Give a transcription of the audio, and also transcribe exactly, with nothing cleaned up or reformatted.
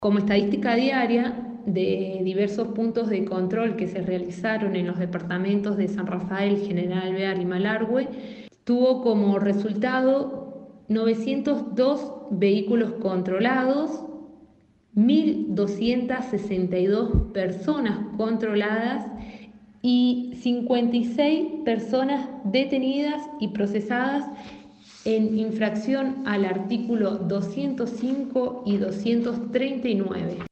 Como estadística diaria de diversos puntos de control que se realizaron en los departamentos de San Rafael, General Alvear y Malargüe, tuvo como resultado novecientos dos vehículos controlados, mil doscientas sesenta y dos personas controladas y cincuenta y seis personas detenidas y procesadas en infracción al artículo doscientos cinco y doscientos treinta y nueve.